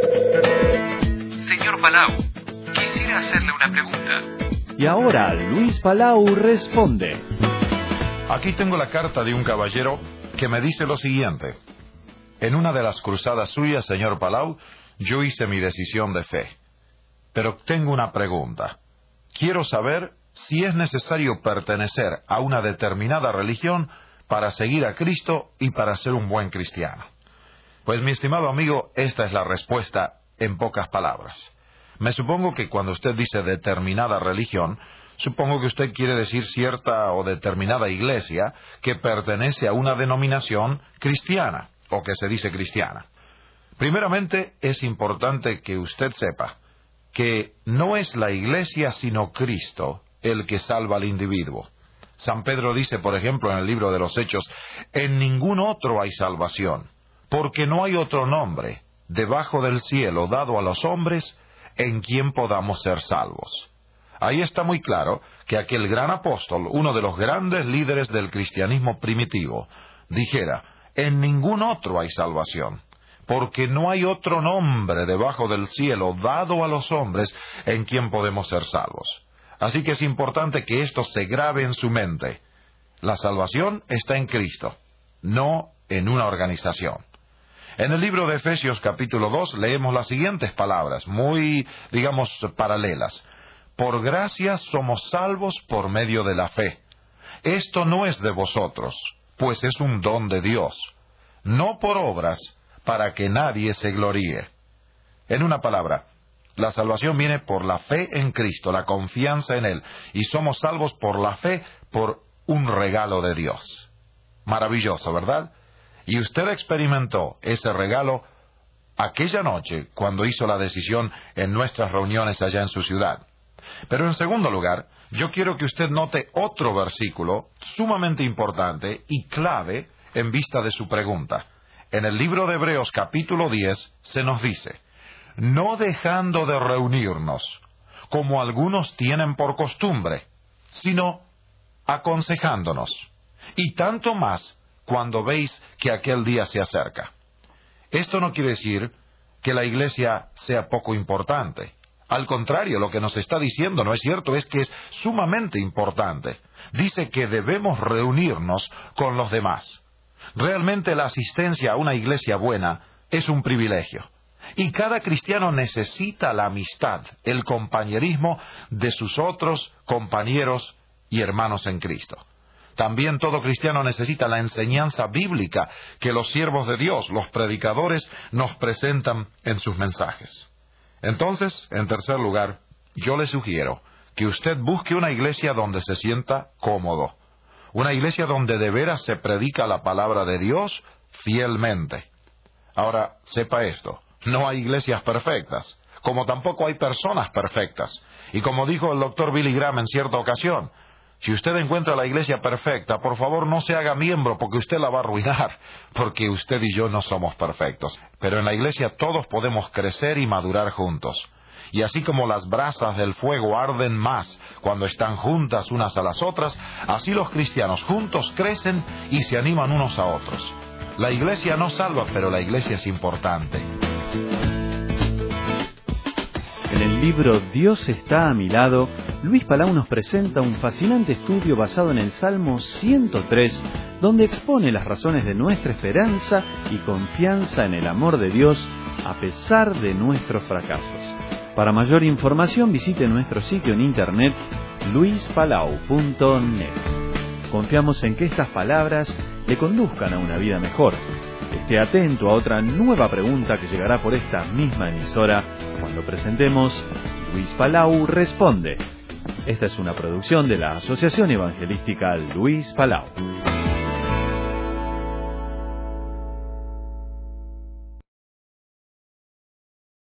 Señor Palau, quisiera hacerle una pregunta. Y ahora Luis Palau responde. Aquí tengo la carta de un caballero que me dice lo siguiente. En una de las cruzadas suyas, señor Palau, yo hice mi decisión de fe. Pero tengo una pregunta. Quiero saber si es necesario pertenecer a una determinada religión para seguir a Cristo y para ser un buen cristiano. Pues, mi estimado amigo, esta es la respuesta en pocas palabras. Me supongo que cuando usted dice determinada religión, supongo que usted quiere decir cierta o determinada iglesia que pertenece a una denominación cristiana, o que se dice cristiana. Primeramente, es importante que usted sepa que no es la iglesia sino Cristo el que salva al individuo. San Pedro dice, por ejemplo, en el libro de los Hechos, en ningún otro hay salvación, porque no hay otro nombre debajo del cielo dado a los hombres en quien podamos ser salvos. Ahí está muy claro que aquel gran apóstol, uno de los grandes líderes del cristianismo primitivo, dijera, en ningún otro hay salvación, porque no hay otro nombre debajo del cielo dado a los hombres en quien podemos ser salvos. Así que es importante que esto se grabe en su mente. La salvación está en Cristo, no en una organización. En el libro de Efesios capítulo 2 leemos las siguientes palabras, muy, digamos, paralelas. Por gracia somos salvos por medio de la fe. Esto no es de vosotros, pues es un don de Dios, no por obras, para que nadie se gloríe. En una palabra, la salvación viene por la fe en Cristo, la confianza en Él, y somos salvos por la fe, por un regalo de Dios. Maravilloso, ¿verdad? Y usted experimentó ese regalo aquella noche cuando hizo la decisión en nuestras reuniones allá en su ciudad. Pero en segundo lugar, yo quiero que usted note otro versículo sumamente importante y clave en vista de su pregunta. En el libro de Hebreos capítulo 10 se nos dice, no dejando de reunirnos, como algunos tienen por costumbre, sino aconsejándonos, y tanto más cuando veis que aquel día se acerca. Esto no quiere decir que la iglesia sea poco importante. Al contrario, lo que nos está diciendo, ¿no es cierto?, es que es sumamente importante. Dice que debemos reunirnos con los demás. Realmente la asistencia a una iglesia buena es un privilegio. Y cada cristiano necesita la amistad, el compañerismo de sus otros compañeros y hermanos en Cristo. También todo cristiano necesita la enseñanza bíblica que los siervos de Dios, los predicadores, nos presentan en sus mensajes. Entonces, en tercer lugar, yo le sugiero que usted busque una iglesia donde se sienta cómodo. Una iglesia donde de veras se predica la palabra de Dios fielmente. Ahora, sepa esto, no hay iglesias perfectas, como tampoco hay personas perfectas. Y como dijo el doctor Billy Graham en cierta ocasión, si usted encuentra la iglesia perfecta, por favor no se haga miembro porque usted la va a arruinar, porque usted y yo no somos perfectos. Pero en la iglesia todos podemos crecer y madurar juntos. Y así como las brasas del fuego arden más cuando están juntas unas a las otras, así los cristianos juntos crecen y se animan unos a otros. La iglesia no salva, pero la iglesia es importante. En el libro Dios está a mi lado, Luis Palau nos presenta un fascinante estudio basado en el Salmo 103, donde expone las razones de nuestra esperanza y confianza en el amor de Dios a pesar de nuestros fracasos. Para mayor información visite nuestro sitio en internet luispalau.net. Confiamos en que estas palabras le conduzcan a una vida mejor. Esté atento a otra nueva pregunta que llegará por esta misma emisora cuando presentemos Luis Palau Responde. Esta es una producción de la Asociación Evangelística Luis Palau.